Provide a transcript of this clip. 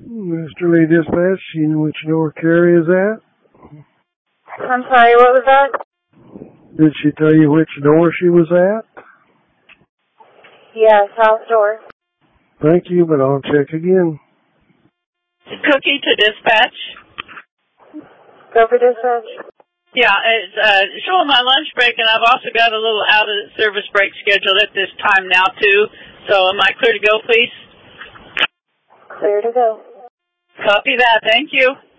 Mr. Lee Dispatch, you know which door Carrie is at? I'm sorry, what was that? Did she tell you which door she was at? Yeah, south door. Thank you, but I'll check again. Cookie to dispatch. Go for dispatch. Yeah, it's showing my lunch break, and I've also got a little out-of-service break scheduled at this time now, too. So am I clear to go, please? Clear to go. Copy that. Thank you.